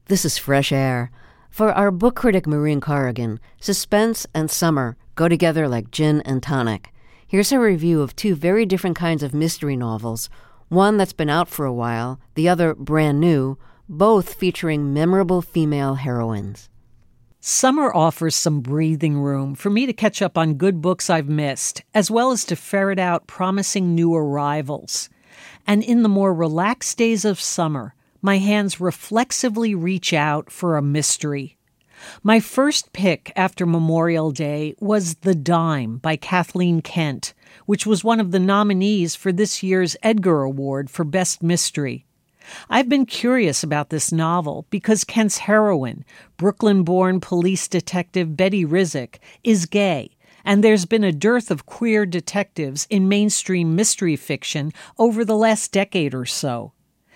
This is Fresh Air. For our book critic Maureen Corrigan, suspense and summer go together like gin and tonic. Here's her review of two very different kinds of mystery novels, one that's been out for a while, the other brand new, both featuring memorable female heroines. Summer offers some breathing room for me to catch up on good books I've missed, as well as to ferret out promising new arrivals. And in the more relaxed days of summer, my hands reflexively reach out for a mystery. My first pick after Memorial Day was The Dime by Kathleen Kent, which was one of the nominees for this year's Edgar Award for Best Mystery. I've been curious about this novel because Kent's heroine, Brooklyn-born police detective Betty Rizek, is gay, and there's been a dearth of queer detectives in mainstream mystery fiction over the last decade or so.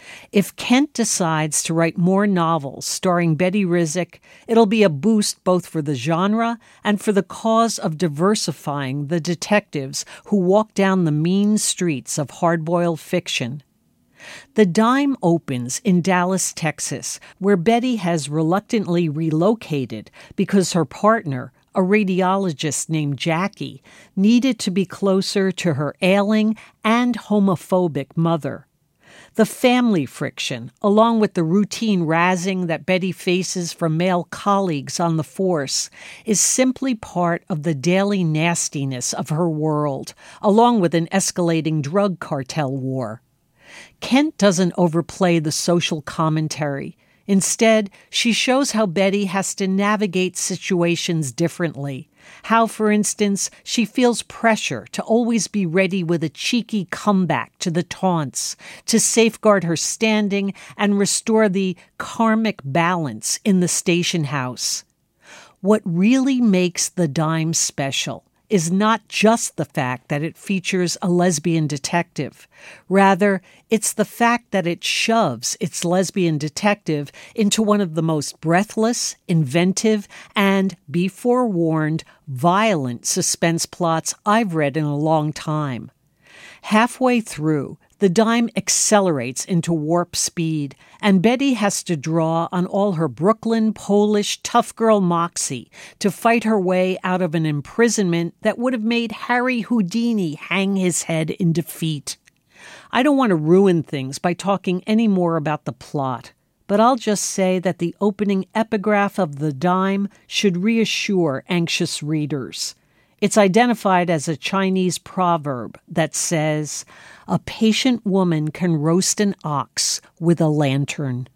If Kent decides to write more novels starring Betty Rizek, it'll be a boost both for the genre and for the cause of diversifying the detectives who walk down the mean streets of hard-boiled fiction. The Dime opens in Dallas, Texas, where Betty has reluctantly relocated because her partner, a radiologist named Jackie, needed to be closer to her ailing and homophobic mother. The family friction, along with the routine razzing that Betty faces from male colleagues on the force, is simply part of the daily nastiness of her world, along with an escalating drug cartel war. Kent doesn't overplay the social commentary. Instead, she shows how Betty has to navigate situations differently. How, for instance, she feels pressure to always be ready with a cheeky comeback to the taunts, to safeguard her standing and restore the karmic balance in the station house. What really makes The Dime special is not just the fact that it features a lesbian detective. Rather, it's the fact that it shoves its lesbian detective into one of the most breathless, inventive, and, be forewarned, violent suspense plots I've read in a long time. Halfway through, The Dime accelerates into warp speed, and Betty has to draw on all her Brooklyn, Polish, tough girl moxie to fight her way out of an imprisonment that would have made Harry Houdini hang his head in defeat. I don't want to ruin things by talking any more about the plot, but I'll just say that the opening epigraph of The Dime should reassure anxious readers. It's identified as a Chinese proverb that says, "A patient woman can roast an ox with a lantern."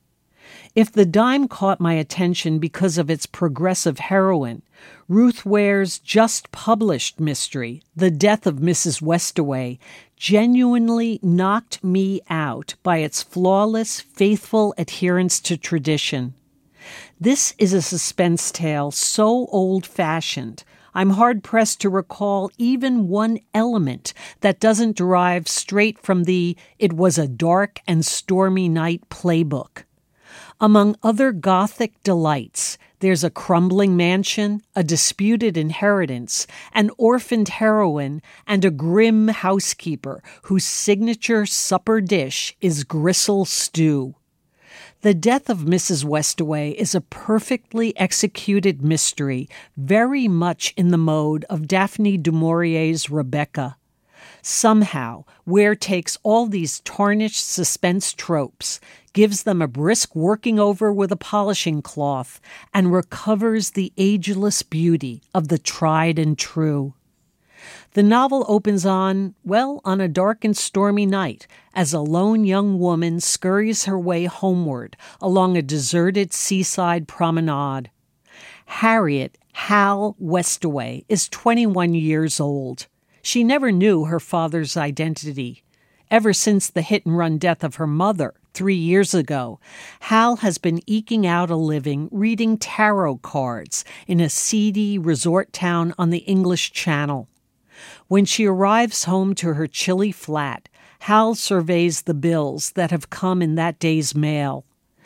If The Dime caught my attention because of its progressive heroine, Ruth Ware's just-published mystery, The Death of Mrs. Westaway, genuinely knocked me out by its flawless, faithful adherence to tradition. This is a suspense tale so old-fashioned, I'm hard-pressed to recall even one element that doesn't derive straight from the "it was a dark and stormy night" playbook. Among other Gothic delights, there's a crumbling mansion, a disputed inheritance, an orphaned heroine, and a grim housekeeper whose signature supper dish is gristle stew. The Death of Mrs. Westaway is a perfectly executed mystery, very much in the mode of Daphne du Maurier's Rebecca. Somehow, Ware takes all these tarnished suspense tropes, gives them a brisk working over with a polishing cloth, and recovers the ageless beauty of the tried and true. The novel opens on a dark and stormy night as a lone young woman scurries her way homeward along a deserted seaside promenade. Harriet Hal Westaway is 21 years old. She never knew her father's identity. Ever since the hit-and-run death of her mother 3 years ago, Hal has been eking out a living reading tarot cards in a seedy resort town on the English Channel. When she arrives home to her chilly flat, Hal surveys the bills that have come in that day's mail.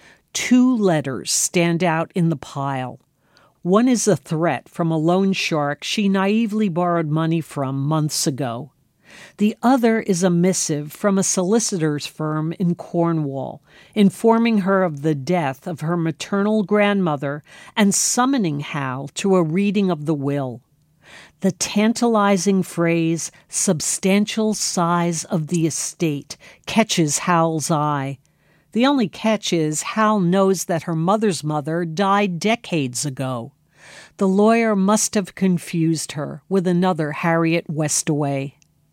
2 letters stand out in the pile. One is a threat from a loan shark she naively borrowed money from months ago. The other is a missive from a solicitor's firm in Cornwall, informing her of the death of her maternal grandmother and summoning Hal to a reading of the will. The tantalizing phrase, "substantial size of the estate," catches Hal's eye. The only catch is Hal knows that her mother's mother died decades ago. The lawyer must have confused her with another Harriet Westaway.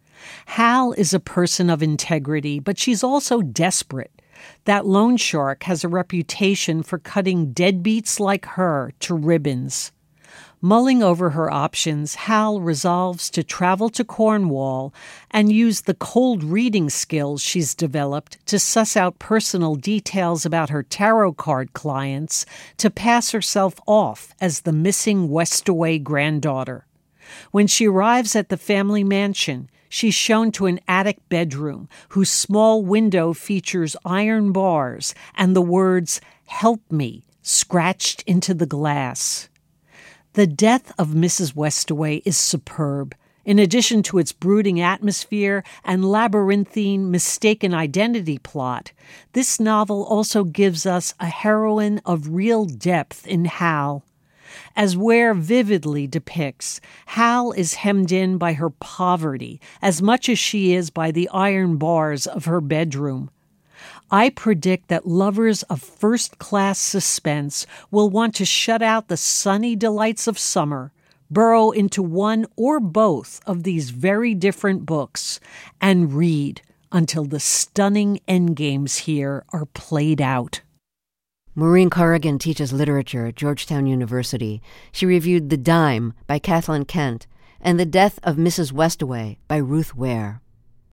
Hal is a person of integrity, but she's also desperate. That loan shark has a reputation for cutting deadbeats like her to ribbons. Mulling over her options, Hal resolves to travel to Cornwall and use the cold reading skills she's developed to suss out personal details about her tarot card clients to pass herself off as the missing Westaway granddaughter. When she arrives at the family mansion, she's shown to an attic bedroom whose small window features iron bars and the words, "Help me," scratched into the glass. The death of Mrs. Westaway is superb. In addition to its brooding atmosphere and labyrinthine mistaken identity plot, this novel also gives us a heroine of real depth in Hal. As Ware vividly depicts, Hal is hemmed in by her poverty as much as she is by the iron bars of her bedroom. I predict that lovers of first-class suspense will want to shut out the sunny delights of summer, burrow into one or both of these very different books, and read until the stunning endgames here are played out. Maureen Corrigan teaches literature at Georgetown University. She reviewed The Dime by Kathleen Kent and The Death of Mrs. Westaway by Ruth Ware.